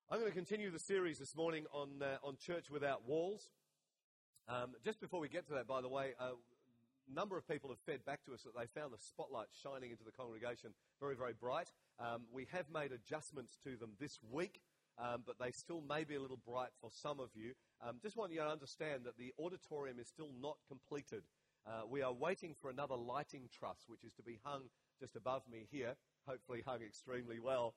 I'm going to continue the series this morning on Church Without Walls. Just before we get to that, by the way, a number of people have fed back to us that they found the spotlight shining into the congregation very, very bright. We have made adjustments to them this week, but they still may be a little bright for some of you. Just want you to understand that the auditorium is still not completed. We are waiting for another lighting truss, which is to be hung just above me here, hopefully hung extremely well.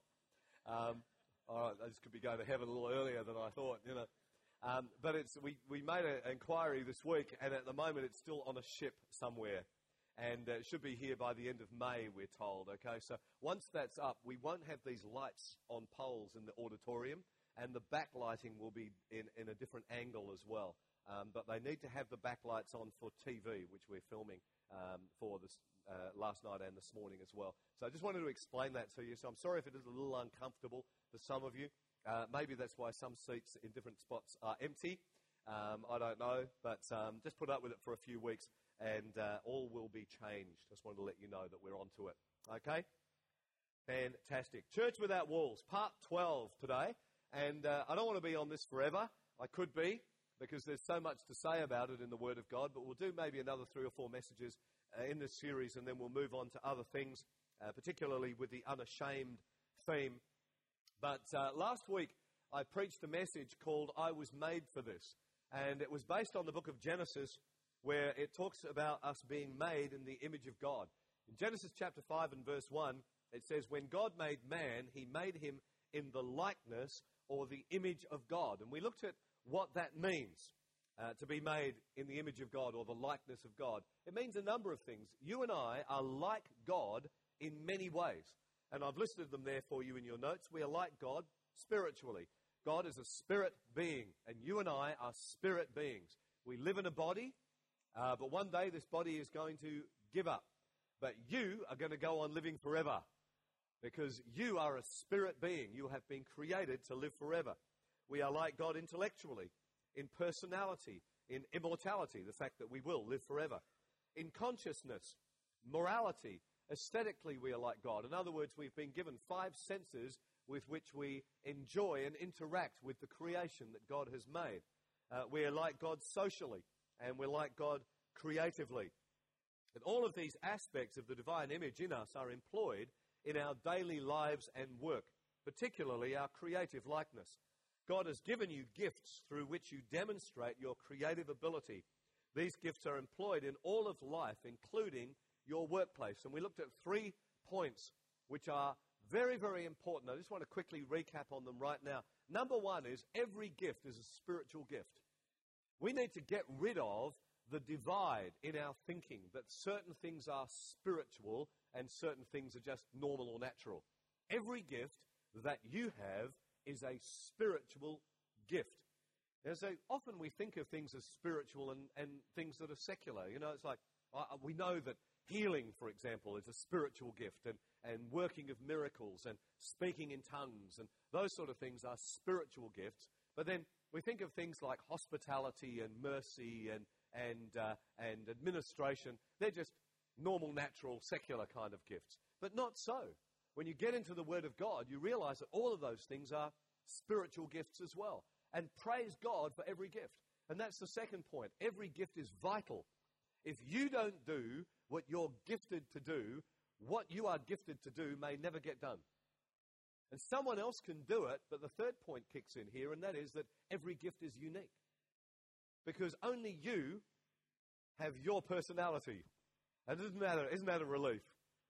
All right, this could be going to heaven a little earlier than I thought, you know. But we made an inquiry this week, and at the moment it's still on a ship somewhere. And it should be here by the end of May, we're told, okay? So once that's up, we won't have these lights on poles in the auditorium, and the backlighting will be in a different angle as well. But they need to have the backlights on for TV, which we're filming for this last night and this morning as well. So I just wanted to explain that to you. So I'm sorry if it is a little uncomfortable for some of you. Maybe that's why some seats in different spots are empty. I don't know. But just put up with it for a few weeks and all will be changed. Just wanted to let you know that we're onto it. Okay? Fantastic. Church Without Walls, part 12 today. And I don't want to be on this forever. I could be, because there's so much to say about it in the Word of God. But we'll do maybe another 3 or 4 messages in this series, and then we'll move on to other things, particularly with the unashamed theme. But last week, I preached a message called I Was Made for This. And it was based on the book of Genesis, where it talks about us being made in the image of God. In Genesis chapter 5 and verse 1, it says, when God made man, he made him in the likeness or the image of God. And we looked at what that means, to be made in the image of God or the likeness of God. It means a number of things. You and I are like God in many ways. And I've listed them there for you in your notes. We are like God spiritually. God is a spirit being, and you and I are spirit beings. We live in a body, but one day this body is going to give up. But you are going to go on living forever, because you are a spirit being. You have been created to live forever. We are like God intellectually, in personality, in immortality, the fact that we will live forever. In consciousness, morality, aesthetically we are like God. In other words, we've been given 5 senses with which we enjoy and interact with the creation that God has made. We are like God socially, and we're like God creatively. And all of these aspects of the divine image in us are employed in our daily lives and work, particularly our creative likeness. God has given you gifts through which you demonstrate your creative ability. These gifts are employed in all of life, including your workplace. And we looked at 3 points which are very, very important. I just want to quickly recap on them right now. Number 1 is every gift is a spiritual gift. We need to get rid of the divide in our thinking that certain things are spiritual and certain things are just normal or natural. Every gift that you have is a spiritual gift. And so often we think of things as spiritual and things that are secular. You know, it's like, we know that healing, for example, is a spiritual gift, and working of miracles and speaking in tongues and those sort of things are spiritual gifts. But then we think of things like hospitality and mercy and administration. They're just normal, natural, secular kind of gifts. But not so. When you get into the Word of God, you realize that all of those things are spiritual gifts as well. And praise God for every gift. And that's the second point. Every gift is vital. If you don't do what you're gifted to do, what you are gifted to do may never get done. And someone else can do it, but the third point kicks in here, and that is that every gift is unique. Because only you have your personality. And isn't that a relief?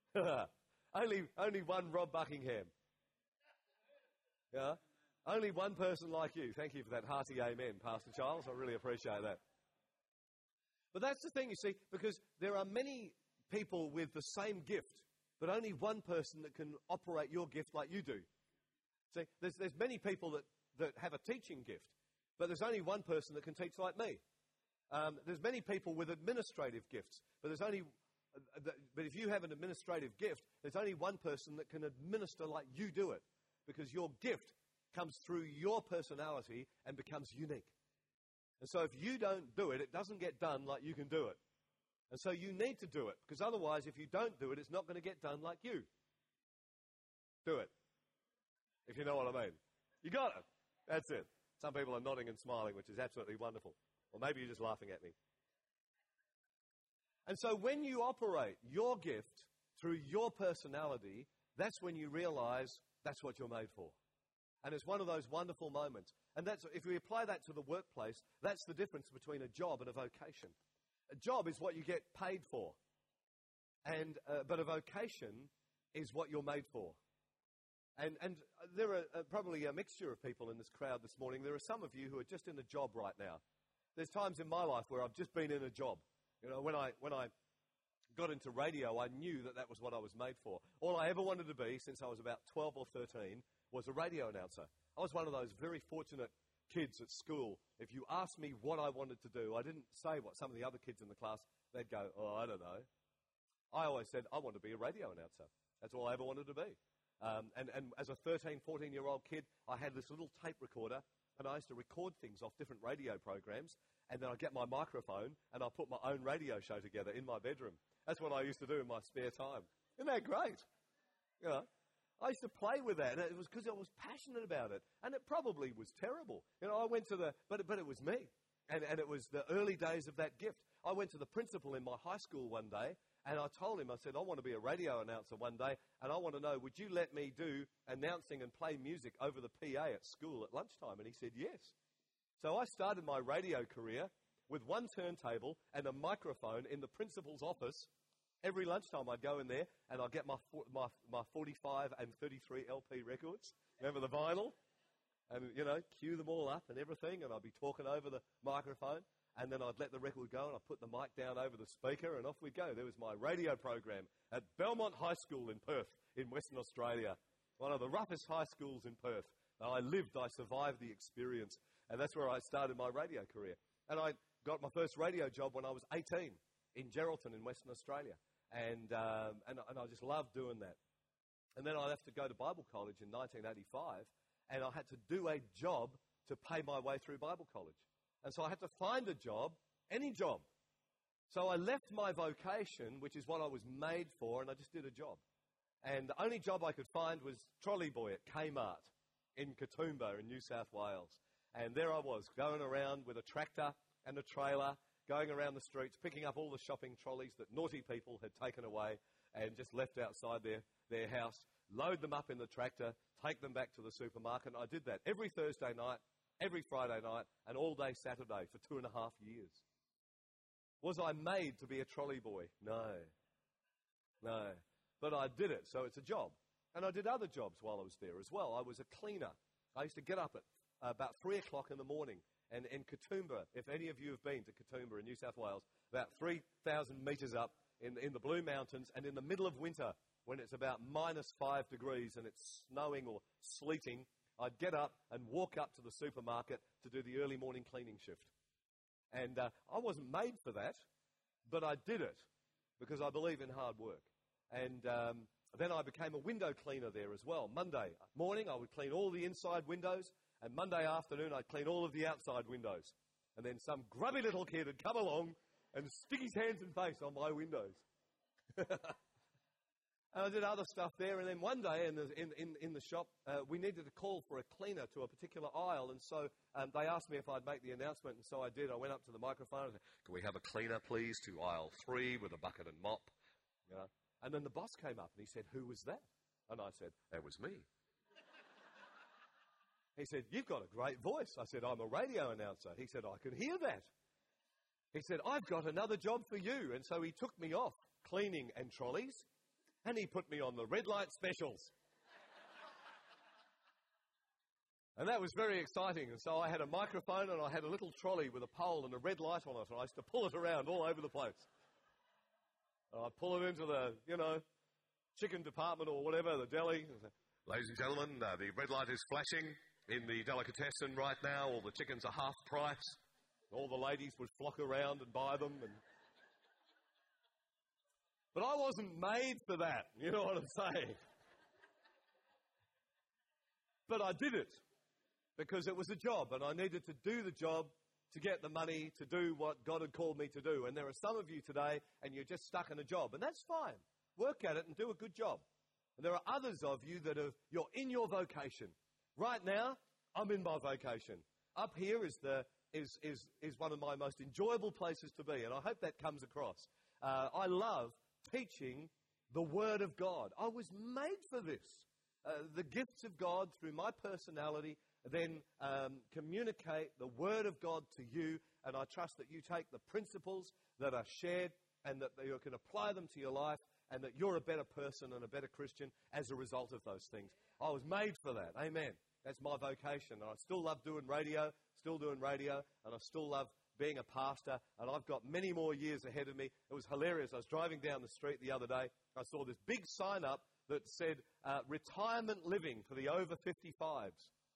Only one Rob Buckingham. Yeah? Only one person like you. Thank you for that hearty amen, Pastor Charles. I really appreciate that. But that's the thing, you see, because there are many people with the same gift, but only one person that can operate your gift like you do. See, there's many people that have a teaching gift, but there's only one person that can teach like me. There's many people with administrative gifts, but if you have an administrative gift, there's only one person that can administer like you do it, because your gift comes through your personality and becomes unique. And so if you don't do it, it doesn't get done like you can do it. And so you need to do it, because otherwise, if you don't do it, it's not going to get done like you do it, if you know what I mean. You got it. That's it. Some people are nodding and smiling, which is absolutely wonderful. Or maybe you're just laughing at me. And so when you operate your gift through your personality, that's when you realize that's what you're made for. And it's one of those wonderful moments. And that's, if we apply that to the workplace, that's the difference between a job and a vocation. A job is what you get paid for. But a vocation is what you're made for. And there are probably a mixture of people in this crowd this morning. There are some of you who are just in a job right now. There's times in my life where I've just been in a job. You know, when I got into radio, I knew that was what I was made for. All I ever wanted to be since I was about 12 or 13 was a radio announcer. I was one of those very fortunate kids at school. If you asked me what I wanted to do, I didn't say what some of the other kids in the class, they'd go, oh, I don't know. I always said, I want to be a radio announcer. That's all I ever wanted to be. And as a 13, 14-year-old kid, I had this little tape recorder, and I used to record things off different radio programs, and then I'd get my microphone, and I'd put my own radio show together in my bedroom. That's what I used to do in my spare time. Isn't that great? You know, I used to play with that, and it was because I was passionate about it, and it probably was terrible. You know, I went to but it was me, and it was the early days of that gift. I went to the principal in my high school one day, and I told him, I said, I want to be a radio announcer one day, and I want to know, would you let me do announcing and play music over the PA at school at lunchtime? And he said, yes. So I started my radio career with one turntable and a microphone in the principal's office. Every lunchtime I'd go in there, and I'd get my 45 and 33 LP records. Remember the vinyl? And, you know, cue them all up and everything, and I'd be talking over the microphone. And then I'd let the record go, and I'd put the mic down over the speaker, and off we'd go. There was my radio program at Belmont High School in Perth, in Western Australia, one of the roughest high schools in Perth. And I survived the experience, and that's where I started my radio career. And I got my first radio job when I was 18 in Geraldton in Western Australia, and I just loved doing that. And then I left to go to Bible college in 1985, and I had to do a job to pay my way through Bible college. And so I had to find a job, any job. So I left my vocation, which is what I was made for, and I just did a job. And the only job I could find was trolley boy at Kmart in Katoomba in New South Wales. And there I was, going around with a tractor and a trailer, going around the streets, picking up all the shopping trolleys that naughty people had taken away and just left outside their house, load them up in the tractor, take them back to the supermarket. And I did that every Thursday night, every Friday night, and all day Saturday for 2.5 years. Was I made to be a trolley boy? No. But I did it, so it's a job. And I did other jobs while I was there as well. I was a cleaner. I used to get up at about 3 o'clock in the morning. And in Katoomba, if any of you have been to Katoomba in New South Wales, about 3,000 metres up in the Blue Mountains, and in the middle of winter, when it's about -5 degrees and it's snowing or sleeting, I'd get up and walk up to the supermarket to do the early morning cleaning shift. And I wasn't made for that, but I did it because I believe in hard work. And then I became a window cleaner there as well. Monday morning, I would clean all the inside windows, and Monday afternoon, I'd clean all of the outside windows. And then some grubby little kid would come along and stick his hands and face on my windows. And I did other stuff there, and then one day in the shop, we needed to call for a cleaner to a particular aisle, and so they asked me if I'd make the announcement, and so I did. I went up to the microphone and said, "Can we have a cleaner, please, to aisle 3 with a bucket and mop?" You know? And then the boss came up, and he said, "Who was that?" And I said, "That was me." He said, "You've got a great voice." I said, "I'm a radio announcer." He said, "I can hear that." He said, "I've got another job for you." And so he took me off cleaning and trolleys, and he put me on the red light specials. And that was very exciting. And so I had a microphone, and I had a little trolley with a pole and a red light on it, and I used to pull it around all over the place. And I'd pull it into the, chicken department or whatever, the deli. "Ladies and gentlemen, the red light is flashing in the delicatessen right now. All the chickens are half price." All the ladies would flock around and buy them. But I wasn't made for that, you know what I'm saying? But I did it because it was a job, and I needed to do the job to get the money to do what God had called me to do. And there are some of you today, and you're just stuck in a job, and that's fine. Work at it and do a good job. And there are others of you that you're in your vocation. Right now, I'm in my vocation. Up here is one of my most enjoyable places to be, and I hope that comes across. I love teaching the Word of God. I was made for this. The gifts of God through my personality then communicate the Word of God to you, and I trust that you take the principles that are shared and that you can apply them to your life, and that you're a better person and a better Christian as a result of those things. I was made for that. Amen. That's my vocation. And I still love doing radio, and I still love being a pastor, and I've got many more years ahead of me. It was hilarious. I was driving down the street the other day. I saw this big sign up that said, retirement living for the over 55s.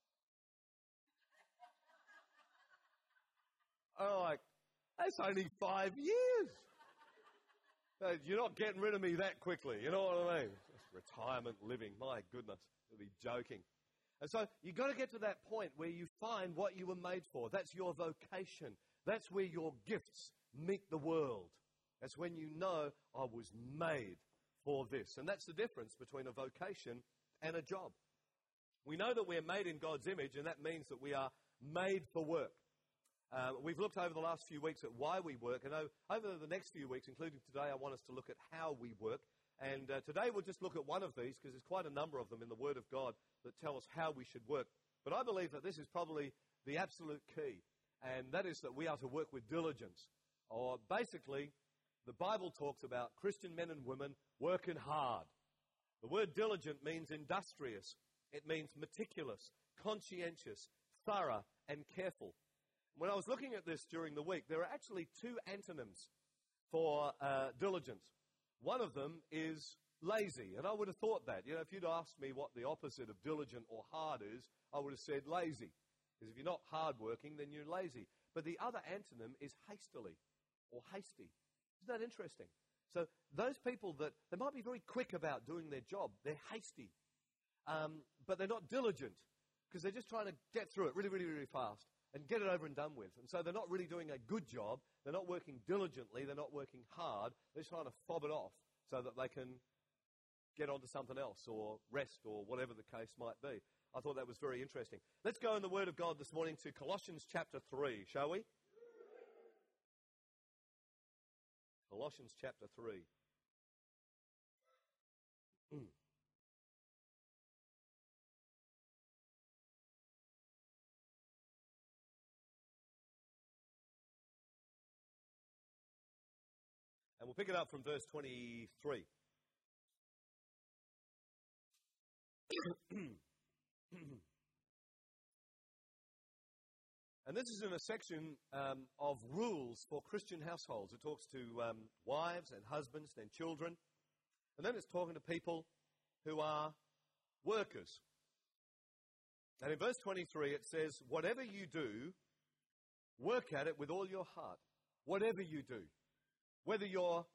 I'm like, that's only 5 years. You're not getting rid of me that quickly. You know what I mean? Retirement living. My goodness. You'll be joking. And so you've got to get to that point where you find what you were made for. That's your vocation. That's where your gifts meet the world. That's when you know I was made for this. And that's the difference between a vocation and a job. We know that we're made in God's image, and that means that we are made for work. We've looked over the last few weeks at why we work, and over the next few weeks, including today, I want us to look at how we work. And today we'll just look at one of these, because there's quite a number of them in the Word of God that tell us how we should work. But I believe that this is probably the absolute key, and that is that we are to work with diligence. Or basically, the Bible talks about Christian men and women working hard. The word diligent means industrious. It means meticulous, conscientious, thorough, and careful. When I was looking at this during the week, there are actually two antonyms for diligence. One of them is lazy, and I would have thought that. You know, if you'd asked me what the opposite of diligent or hard is, I would have said lazy. Because if you're not hardworking, then you're lazy. But the other antonym is hastily or hasty. Isn't that interesting? So those people that, they might be very quick about doing their job. They're hasty. But they're not diligent because they're just trying to get through it really, really, really fast and get it over and done with. And so they're not really doing a good job. They're not working diligently. They're not working hard. They're just trying to fob it off so that they can get onto something else or rest or whatever the case might be. I thought that was very interesting. Let's go in the Word of God this morning to Colossians chapter 3, shall we? Colossians chapter 3. And we'll pick it up from verse 23. And this is in a section of rules for Christian households. It talks to wives and husbands and children. And then it's talking to people who are workers. And in verse 23 it says, whatever you do, work at it with all your heart. Whatever you do. Whether you're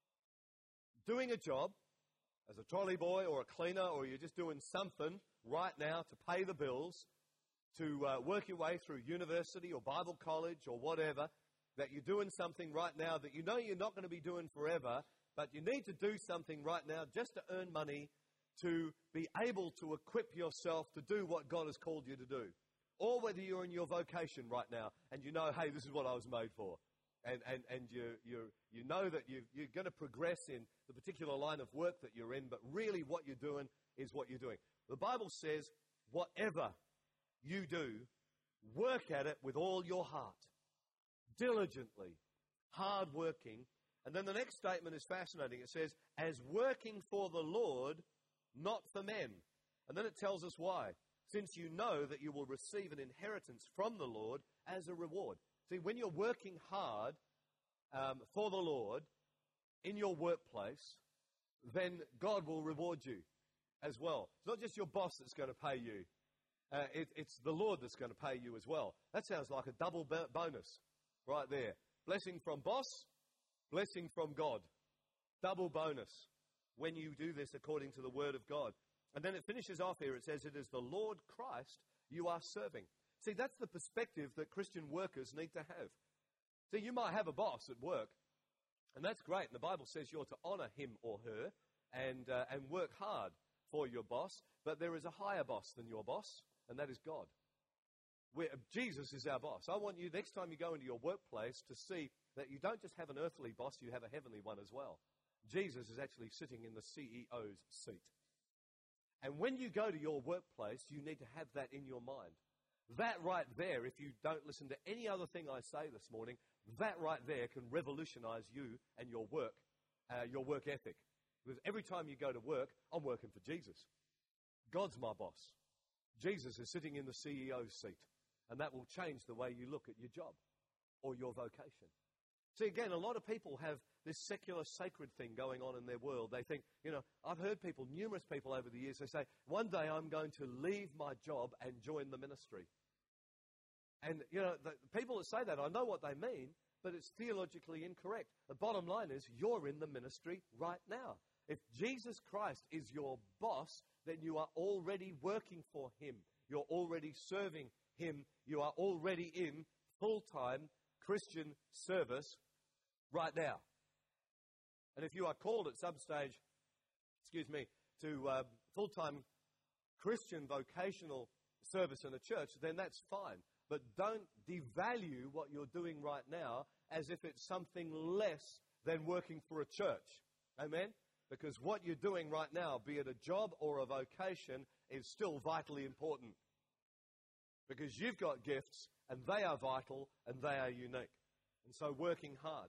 doing a job as a trolley boy or a cleaner, or you're just doing something right now to pay the bills, to work your way through university or Bible college or whatever, that you're doing something right now that you know you're not going to be doing forever, but you need to do something right now just to earn money to be able to equip yourself to do what God has called you to do. Or whether you're in your vocation right now and you know, hey, this is what I was made for. And you know that you're going to progress in the particular line of work that you're in, but really what you're doing is what you're doing. The Bible says, whatever you do, work at it with all your heart, diligently, hard-working. And then the next statement is fascinating. It says, as working for the Lord, not for men. And then it tells us why. Since you know that you will receive an inheritance from the Lord as a reward. See, when you're working hard for the Lord in your workplace, then God will reward you as well. It's not just your boss that's going to pay you. It's the Lord that's going to pay you as well. That sounds like a double bonus right there. Blessing from boss, blessing from God. Double bonus when you do this according to the Word of God. And then it finishes off here. It says, it is the Lord Christ you are serving. See, that's the perspective that Christian workers need to have. See, you might have a boss at work, and that's great. And the Bible says you're to honor him or her and work hard for your boss. But there is a higher boss than your boss, and that is God. Jesus is our boss. I want you, next time you go into your workplace, to see that you don't just have an earthly boss, you have a heavenly one as well. Jesus is actually sitting in the CEO's seat. And when you go to your workplace, you need to have that in your mind. That right there, if you don't listen to any other thing I say this morning, that right there can revolutionize you and your work ethic. Because every time you go to work, I'm working for Jesus. God's my boss. Jesus is sitting in the CEO's seat. And that will change the way you look at your job or your vocation. See, again, a lot of people have this secular sacred thing going on in their world. They think, I've heard people, numerous people over the years, they say, one day I'm going to leave my job and join the ministry. And, the people that say that, I know what they mean, but it's theologically incorrect. The bottom line is, you're in the ministry right now. If Jesus Christ is your boss, then you are already working for him. You're already serving him. You are already in full-time Christian service right now. And if you are called at some stage, to full-time Christian vocational service in a church, then that's fine. But don't devalue what you're doing right now as if it's something less than working for a church. Amen? Because what you're doing right now, be it a job or a vocation, is still vitally important. Because you've got gifts, and they are vital, and they are unique. And so working hard.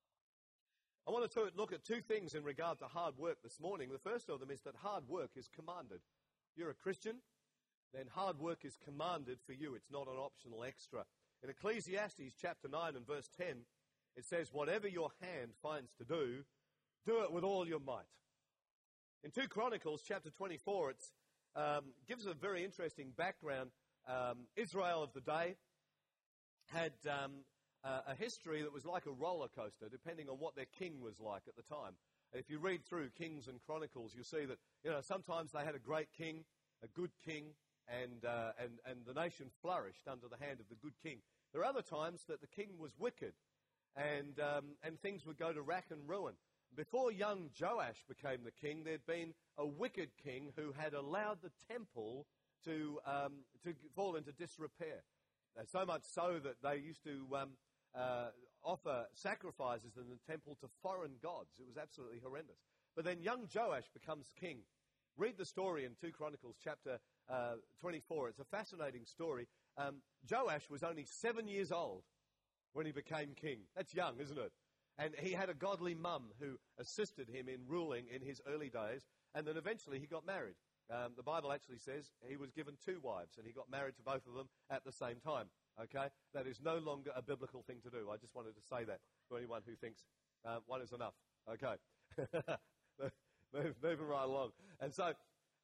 I want to look at two things in regard to hard work this morning. The first of them is that hard work is commanded. You're a Christian, then hard work is commanded for you. It's not an optional extra. In Ecclesiastes chapter 9 and verse 10, it says, whatever your hand finds to do, do it with all your might. In 2 Chronicles chapter 24, it gives a very interesting background. Israel of the day had a history that was like a roller coaster, depending on what their king was like at the time. And if you read through Kings and Chronicles, you'll see that sometimes they had a great king, a good king, and the nation flourished under the hand of the good king. There are other times that the king was wicked, and things would go to rack and ruin. Before young Joash became the king, there'd been a wicked king who had allowed the temple to fall into disrepair. So much so that they used to offer sacrifices in the temple to foreign gods. It was absolutely horrendous. But then young Joash becomes king. Read the story in 2 Chronicles chapter 24. It's a fascinating story. Joash was only 7 years old when he became king. That's young, isn't it? And he had a godly mum who assisted him in ruling in his early days. And then eventually he got married. The Bible actually says he was given 2 wives, and he got married to both of them at the same time. Okay? That is no longer a biblical thing to do. I just wanted to say that to anyone who thinks one is enough. Okay. Moving right along. And so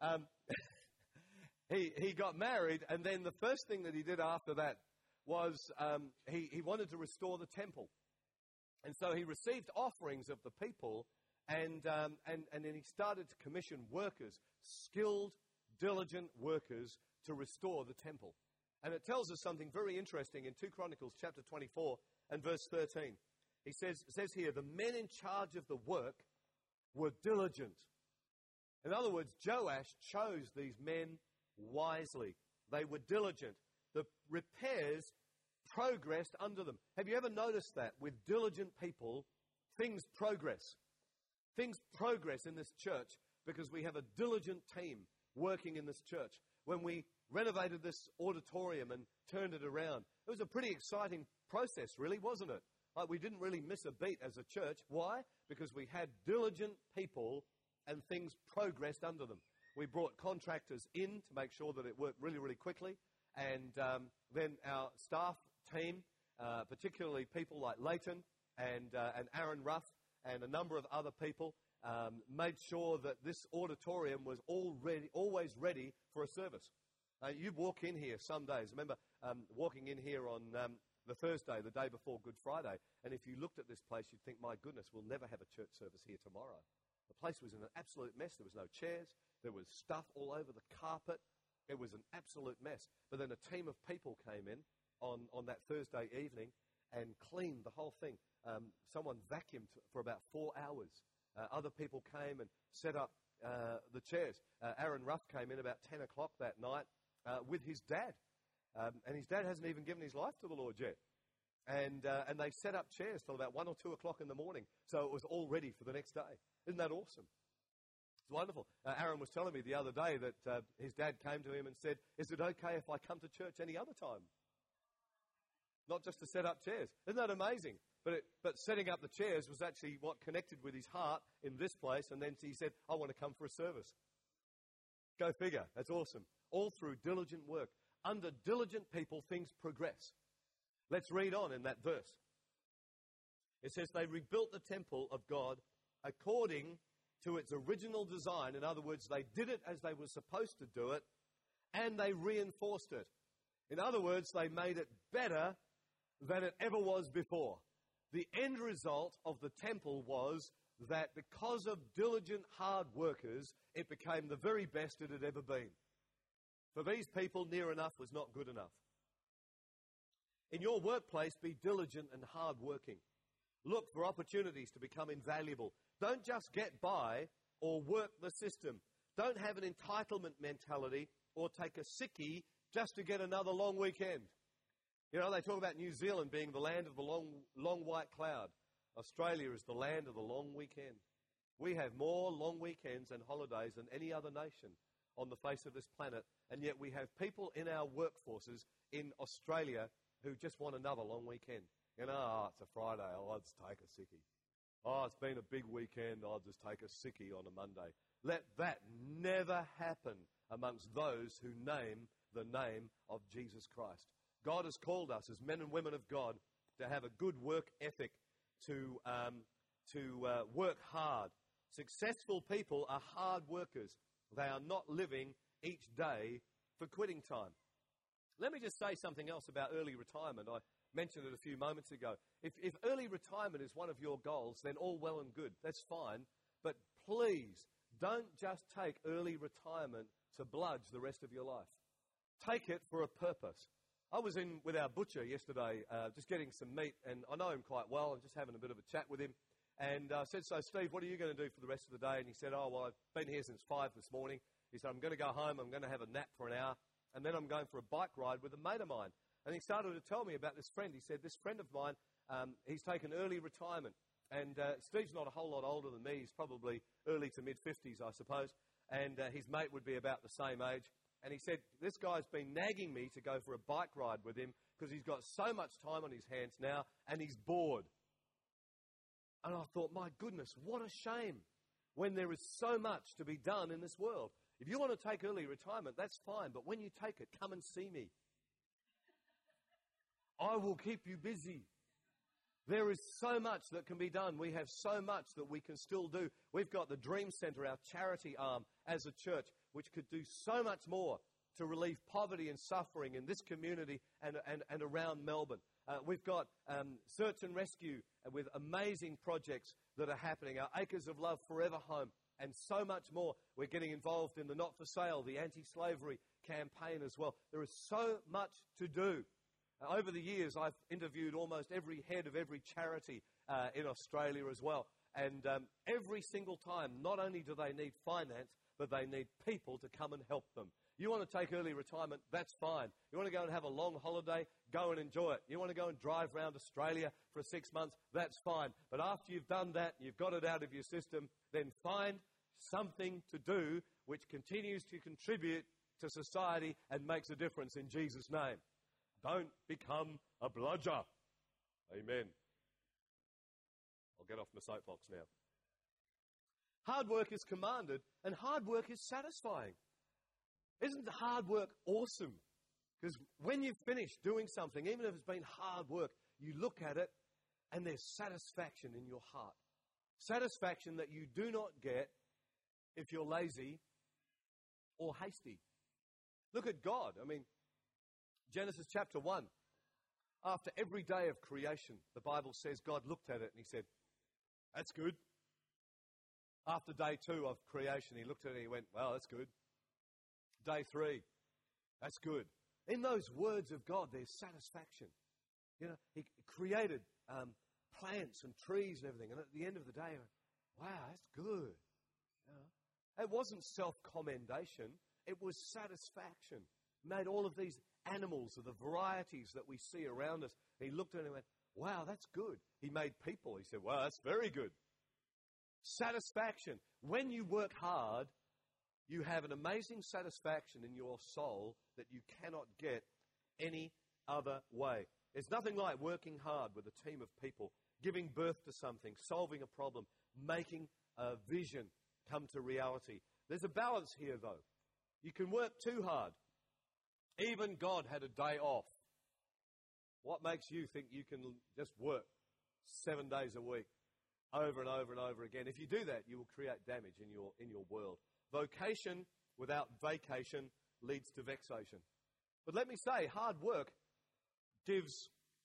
he got married, and then the first thing that he did after that was he wanted to restore the temple. And so he received offerings of the people, and then he started to commission workers, skilled, diligent workers, to restore the temple. And it tells us something very interesting in 2 Chronicles chapter 24 and verse 13. It says here, the men in charge of the work were diligent. In other words, Joash chose these men wisely. They were diligent. The repairs progressed under them. Have you ever noticed that with diligent people, things progress? Things progress in this church because we have a diligent team working in this church. When we renovated this auditorium and turned it around, it was a pretty exciting process, really, wasn't it? Like, we didn't really miss a beat as a church. Why? Because we had diligent people and things progressed under them. We brought contractors in to make sure that it worked really, really quickly. And then our staff team, particularly people like Leighton and Aaron Ruff and a number of other people, made sure that this auditorium was always ready for a service. You walk in here some days. Remember walking in here on the Thursday, the day before Good Friday, and if you looked at this place, you'd think, my goodness, we'll never have a church service here tomorrow. The place was in an absolute mess. There was no chairs. There was stuff all over the carpet. It was an absolute mess. But then a team of people came in on that Thursday evening and cleaned the whole thing. Someone vacuumed for about 4 hours. Other people came and set up the chairs. Aaron Ruff came in about 10 o'clock that night with his dad. And his dad hasn't even given his life to the Lord yet. And they set up chairs till about 1 or 2 o'clock in the morning, so it was all ready for the next day. Isn't that awesome? It's wonderful. Aaron was telling me the other day that his dad came to him and said, "Is it okay if I come to church any other time? Not just to set up chairs." Isn't that amazing? But setting up the chairs was actually what connected with his heart in this place, and then he said, "I want to come for a service." Go figure. That's awesome. All through diligent work. Under diligent people, things progress. Let's read on in that verse. It says, they rebuilt the temple of God according to its original design. In other words, they did it as they were supposed to do it, and they reinforced it. In other words, they made it better than it ever was before. The end result of the temple was that because of diligent hard workers, it became the very best it had ever been. For these people, near enough was not good enough. In your workplace, be diligent and hard-working. Look for opportunities to become invaluable. Don't just get by or work the system. Don't have an entitlement mentality or take a sickie just to get another long weekend. You know, they talk about New Zealand being the land of the long white cloud. Australia is the land of the long weekend. We have more long weekends and holidays than any other nation on the face of this planet, and yet we have people in our workforces in Australia who just want another long weekend. You know, it's a Friday, I'll just take a sickie. Oh, it's been a big weekend, I'll just take a sickie on a Monday. Let that never happen amongst those who name the name of Jesus Christ. God has called us as men and women of God to have a good work ethic, to work hard. Successful people are hard workers. They are not living each day for quitting time. Let me just say something else about early retirement. I mentioned it a few moments ago. If early retirement is one of your goals, then all well and good. That's fine. But please, don't just take early retirement to bludge the rest of your life. Take it for a purpose. I was in with our butcher yesterday, just getting some meat, and I know him quite well. I'm just having a bit of a chat with him. And I said, "So, Steve, what are you going to do for the rest of the day?" And he said, "Oh, well, I've been here since 5 this morning." He said, "I'm going to go home, I'm going to have a nap for an hour, and then I'm going for a bike ride with a mate of mine." And he started to tell me about this friend. He said, "This friend of mine, he's taken early retirement." And Steve's not a whole lot older than me. He's probably early to mid-50s, I suppose. And his mate would be about the same age. And he said, "This guy's been nagging me to go for a bike ride with him because he's got so much time on his hands now and he's bored." And I thought, my goodness, what a shame when there is so much to be done in this world. If you want to take early retirement, that's fine. But when you take it, come and see me. I will keep you busy. There is so much that can be done. We have so much that we can still do. We've got the Dream Centre, our charity arm as a church, which could do so much more to relieve poverty and suffering in this community and around Melbourne. We've got search and rescue with amazing projects that are happening. Our Acres of Love Forever Home and so much more. We're getting involved in the Not For Sale, the anti-slavery campaign as well. There is so much to do. Over the years, I've interviewed almost every head of every charity in Australia as well. And every single time, not only do they need finance, but they need people to come and help them. You want to take early retirement, that's fine. You want to go and have a long holiday, go and enjoy it. You want to go and drive around Australia for 6 months, that's fine. But after you've done that, you've got it out of your system, then find something to do which continues to contribute to society and makes a difference in Jesus' name. Don't become a bludger. Amen. I'll get off my soapbox now. Hard work is commanded, and hard work is satisfying. Isn't hard work awesome? Because when you've finished doing something, even if it's been hard work, you look at it, and there's satisfaction in your heart. Satisfaction that you do not get if you're lazy or hasty. Look at God. I mean, Genesis chapter 1. After every day of creation, the Bible says God looked at it and he said, "That's good." After day 2 of creation, he looked at it and he went, "Well, that's good." Day 3, "That's good." In those words of God, there's satisfaction. You know, he created plants and trees and everything. And at the end of the day, wow, that's good. You know? It wasn't self-commendation. It was satisfaction. Made all of these animals, of the varieties that we see around us. He looked at it and went, wow, that's good. He made people. He said, wow, that's very good. Satisfaction. When you work hard, you have an amazing satisfaction in your soul that you cannot get any other way. There's nothing like working hard with a team of people, giving birth to something, solving a problem, making a vision come to reality. There's a balance here, though. You can work too hard. Even God had a day off. What makes you think you can just work 7 days a week over and over and over again? If you do that, you will create damage in your world. Vocation without vacation leads to vexation. But let me say, hard work gives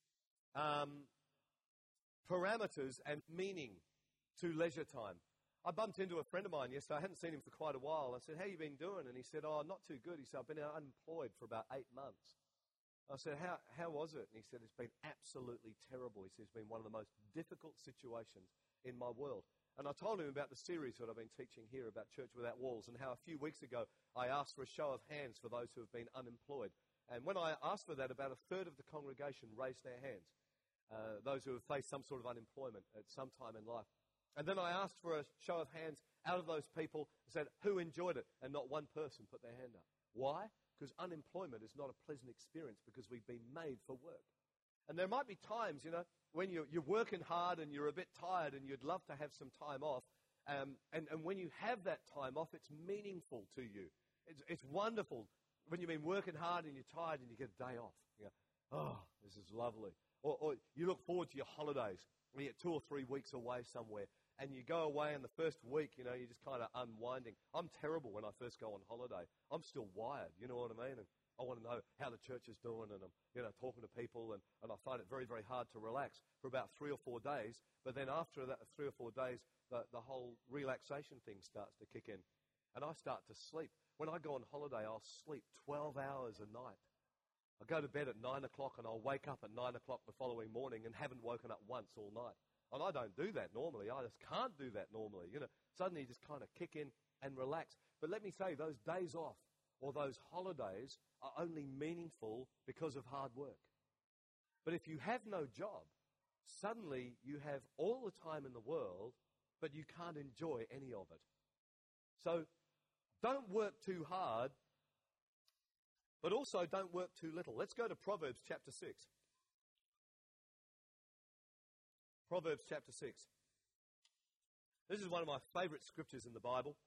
parameters and meaning to leisure time. I bumped into a friend of mine yesterday. I hadn't seen him for quite a while. I said, how you been doing? And he said, oh, not too good. He said, I've been unemployed for about 8 months. I said, how was it? And he said, it's been absolutely terrible. He said, it's been one of the most difficult situations in my world. And I told him about the series that I've been teaching here about Church Without Walls, and how a few weeks ago I asked for a show of hands for those who have been unemployed. And when I asked for that, about a third of the congregation raised their hands, those who have faced some sort of unemployment at some time in life. And then I asked for a show of hands out of those people and said, who enjoyed it? And not one person put their hand up. Why? Because unemployment is not a pleasant experience, because we've been made for work. And there might be times, when you're working hard and you're a bit tired and you'd love to have some time off. And when you have that time off, it's meaningful to you. It's wonderful when you've been working hard and you're tired and you get a day off. You go, oh, this is lovely. Or you look forward to your holidays. You get 2 or 3 weeks away somewhere. And you go away, and the first week, you're just kind of unwinding. I'm terrible when I first go on holiday. I'm still wired, you know what I mean? And I want to know how the church is doing, and I'm, talking to people, and I find it very, very hard to relax for about 3 or 4 days. But then after that 3 or 4 days, the whole relaxation thing starts to kick in. And I start to sleep. When I go on holiday, I'll sleep 12 hours a night. I go to bed at 9 o'clock, and I'll wake up at 9 o'clock the following morning and haven't woken up once all night. And I don't do that normally. I just can't do that normally. Suddenly you just kind of kick in and relax. But let me say, those days off or those holidays are only meaningful because of hard work. But if you have no job, suddenly you have all the time in the world, but you can't enjoy any of it. So don't work too hard, but also don't work too little. Let's go to Proverbs chapter 6. Proverbs chapter 6. This is one of my favorite scriptures in the Bible.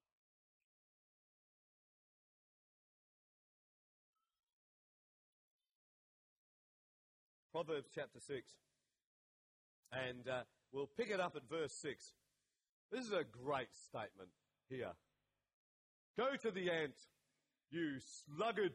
Proverbs chapter 6. And we'll pick it up at verse 6. This is a great statement here. Go to the ant, you sluggard.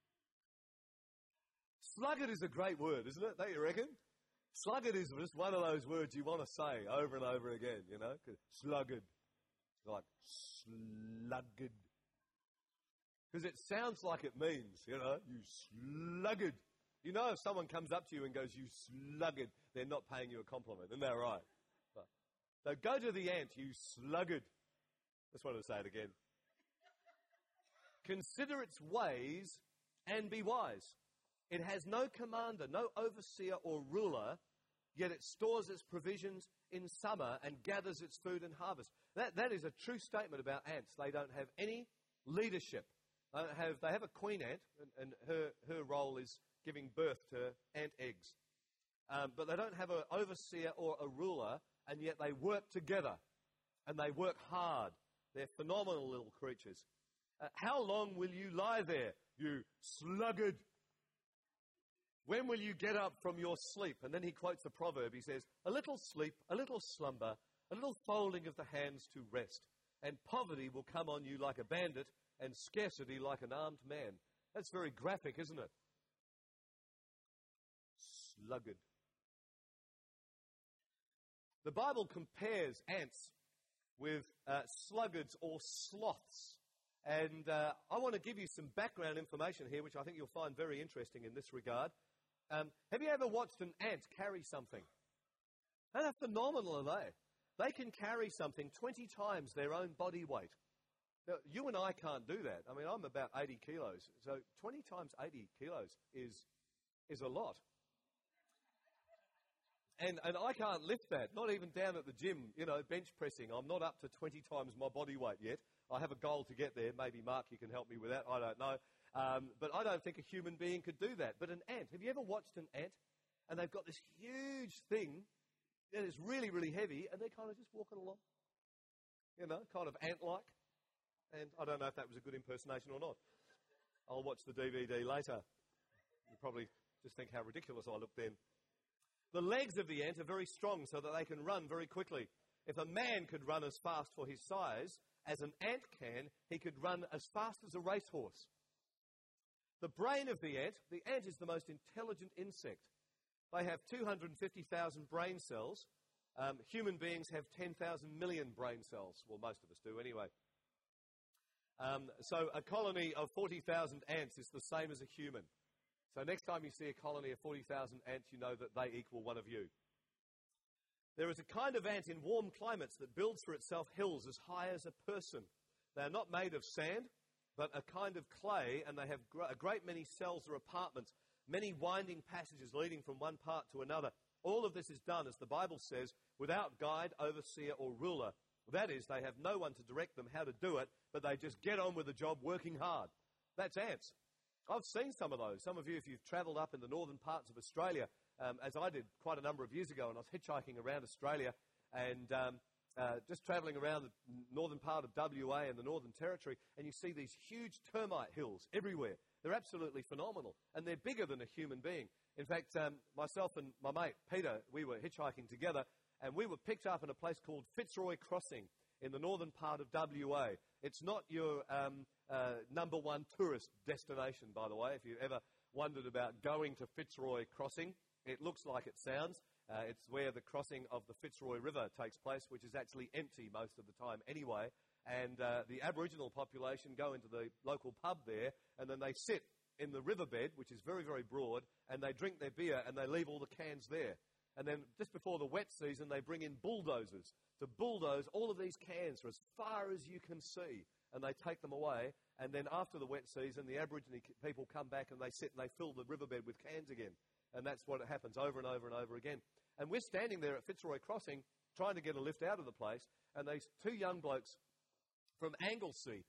Sluggard is a great word, isn't it? Don't you reckon? Sluggard is just one of those words you want to say over and over again, Sluggard. Like, sluggard. Because it sounds like it means, you sluggard. If someone comes up to you and goes, you sluggard, they're not paying you a compliment. Isn't that right? So go to the ant, you sluggard. Just wanted to say it again. Consider its ways and be wise. It has no commander, no overseer or ruler, yet it stores its provisions in summer and gathers its food in harvest. That is a true statement about ants. They don't have any leadership. They have a queen ant, and her role is giving birth to ant eggs. But they don't have an overseer or a ruler, and yet they work together, and they work hard. They're phenomenal little creatures. How long will you lie there, you sluggard? When will you get up from your sleep? And then he quotes the proverb. He says, a little sleep, a little slumber, a little folding of the hands to rest, and poverty will come on you like a bandit, and scarcity like an armed man. That's very graphic, isn't it? Sluggard. The Bible compares ants with sluggards or sloths. And I want to give you some background information here, which I think you'll find very interesting in this regard. Have you ever watched an ant carry something? How phenomenal are they? They can carry something 20 times their own body weight. Now, you and I can't do that. I mean, I'm about 80 kilos. So 20 times 80 kilos is a lot. And I can't lift that, not even down at the gym, bench pressing. I'm not up to 20 times my body weight yet. I have a goal to get there. Maybe, Mark, you can help me with that. I don't know. But I don't think a human being could do that. But an ant, have you ever watched an ant? And they've got this huge thing that is really, really heavy, and they're kind of just walking along, kind of ant-like. And I don't know if that was a good impersonation or not. I'll watch the DVD later. You probably just think how ridiculous I looked then. The legs of the ant are very strong so that they can run very quickly. If a man could run as fast for his size as an ant can, he could run as fast as a racehorse. The brain of the ant is the most intelligent insect. They have 250,000 brain cells. Human beings have 10,000 million brain cells. Well, most of us do anyway. So a colony of 40,000 ants is the same as a human. So next time you see a colony of 40,000 ants, you know that they equal one of you. There is a kind of ant in warm climates that builds for itself hills as high as a person. They are not made of sand, but a kind of clay, and they have a great many cells or apartments, many winding passages leading from one part to another. All of this is done, as the Bible says, without guide, overseer, or ruler. That is, they have no one to direct them how to do it, but they just get on with the job working hard. That's ants. I've seen some of those. Some of you, if you've travelled up in the northern parts of Australia, as I did quite a number of years ago, and I was hitchhiking around Australia and just travelling around the northern part of WA and the Northern Territory, and you see these huge termite hills everywhere. They're absolutely phenomenal, and they're bigger than a human being. In fact, myself and my mate, Peter, we were hitchhiking together, and we were picked up in a place called Fitzroy Crossing in the northern part of WA. It's not your number one tourist destination, by the way. If you ever wondered about going to Fitzroy Crossing, it looks like it sounds. It's where the crossing of the Fitzroy River takes place, which is actually empty most of the time anyway. And the Aboriginal population go into the local pub there, and then they sit in the riverbed, which is very, very broad, and they drink their beer, and they leave all the cans there. And then just before the wet season, they bring in bulldozers to bulldoze all of these cans for as far as you can see, and they take them away. And then after the wet season, the Aboriginal people come back and they sit and they fill the riverbed with cans again. And that's what happens over and over and over again. And we're standing there at Fitzroy Crossing trying to get a lift out of the place, and these two young blokes from Anglesea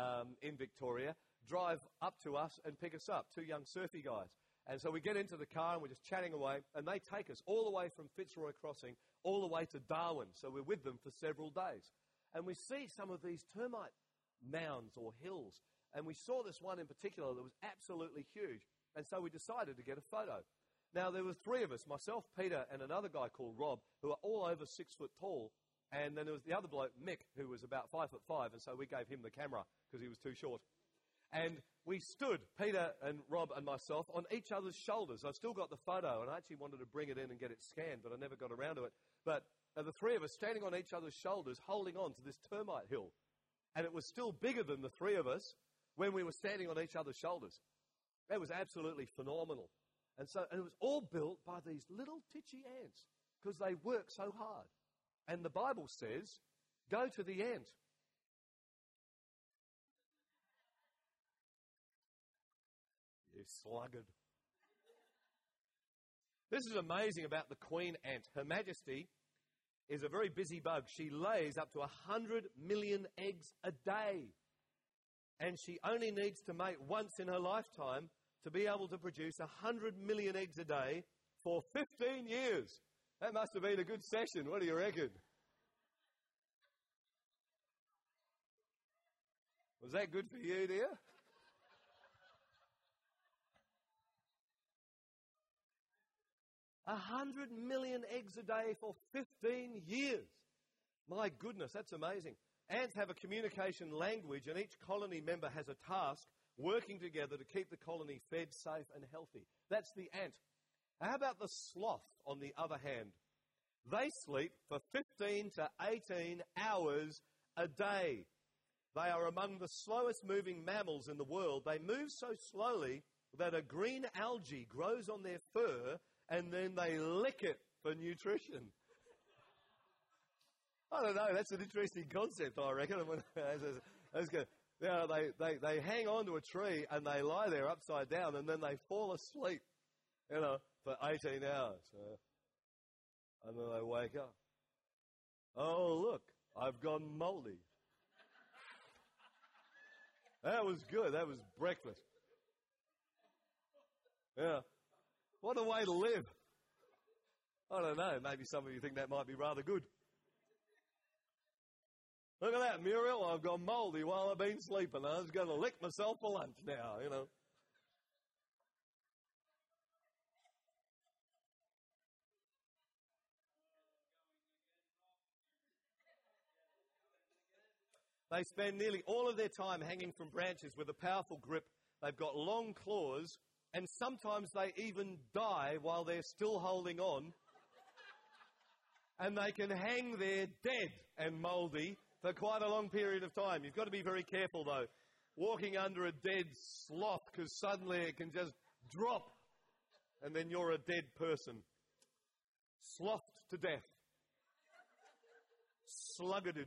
in Victoria drive up to us and pick us up, two young surfy guys. And so we get into the car and we're just chatting away, and they take us all the way from Fitzroy Crossing all the way to Darwin. So we're with them for several days. And we see some of these termite mounds or hills. And we saw this one in particular that was absolutely huge. And so we decided to get a photo. Now, there were three of us, myself, Peter, and another guy called Rob, who are all over 6 foot tall. And then there was the other bloke, Mick, who was about 5'5", and so we gave him the camera because he was too short. And we stood, Peter and Rob and myself, on each other's shoulders. I've still got the photo, and I actually wanted to bring it in and get it scanned, but I never got around to it. But the three of us standing on each other's shoulders, holding on to this termite hill. And it was still bigger than the three of us when we were standing on each other's shoulders. It was absolutely phenomenal. And it was all built by these little titchy ants because they work so hard. And the Bible says, go to the ant. You sluggard. This is amazing about the queen ant. Her Majesty is a very busy bug. She lays up to 100 million eggs a day. And she only needs to mate once in her lifetime to be able to produce 100 million eggs a day for 15 years. That must have been a good session. What do you reckon? Was that good for you, dear? A 100 million eggs a day for 15 years. My goodness, that's amazing. Ants have a communication language, and each colony member has a task working together to keep the colony fed, safe, and healthy. That's the ant. How about the sloth, on the other hand? They sleep for 15 to 18 hours a day. They are among the slowest moving mammals in the world. They move so slowly that a green algae grows on their fur, and then they lick it for nutrition. I don't know, that's an interesting concept, I reckon. That's good. Yeah, they hang on to a tree and they lie there upside down and then they fall asleep, for 18 hours. And then they wake up. Oh, look, I've gone moldy. That was good. That was breakfast. Yeah. What a way to live. I don't know. Maybe some of you think that might be rather good. Look at that, Muriel. I've gone moldy while I've been sleeping. I was going to lick myself for lunch now, They spend nearly all of their time hanging from branches with a powerful grip. They've got long claws, and sometimes they even die while they're still holding on. And they can hang there dead and mouldy for quite a long period of time. You've got to be very careful, though, walking under a dead sloth, because suddenly it can just drop, and then you're a dead person. Slothed to death. Sluggarded.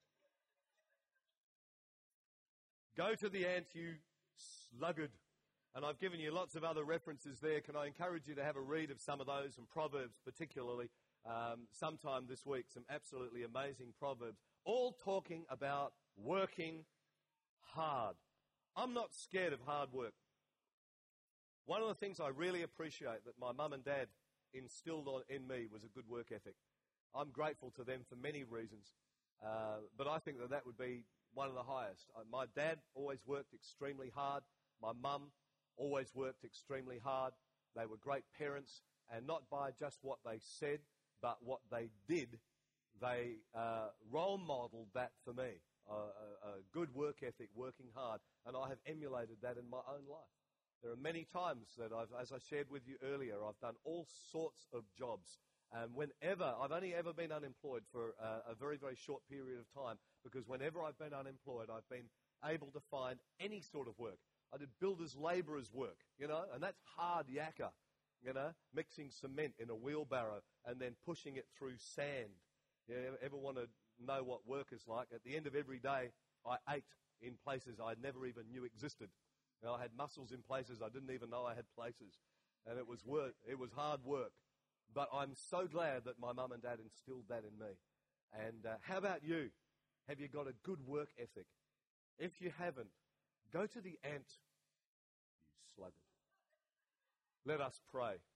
Go to the ant, you sluggard. And I've given you lots of other references there. Can I encourage you to have a read of some of those, and Proverbs particularly, sometime this week, some absolutely amazing Proverbs, all talking about working hard. I'm not scared of hard work. One of the things I really appreciate that my mum and dad instilled in me was a good work ethic. I'm grateful to them for many reasons, but I think that would be one of the highest. My dad always worked extremely hard. My mum always worked extremely hard. They were great parents, and not by just what they said, but what they did. They role modeled that for me, a good work ethic, working hard, and I have emulated that in my own life. There are many times that as I shared with you earlier, I've done all sorts of jobs. And I've only ever been unemployed for a very, very short period of time, because whenever I've been unemployed, I've been able to find any sort of work. I did builders' labourers' work, and that's hard yakka, mixing cement in a wheelbarrow and then pushing it through sand. You ever want to know what work is like? At the end of every day, I ate in places I never even knew existed. I had muscles in places I didn't even know I had places. And it was work. It was hard work. But I'm so glad that my mum and dad instilled that in me. And how about you? Have you got a good work ethic? If you haven't, go to the ant, you sluggard. Let us pray.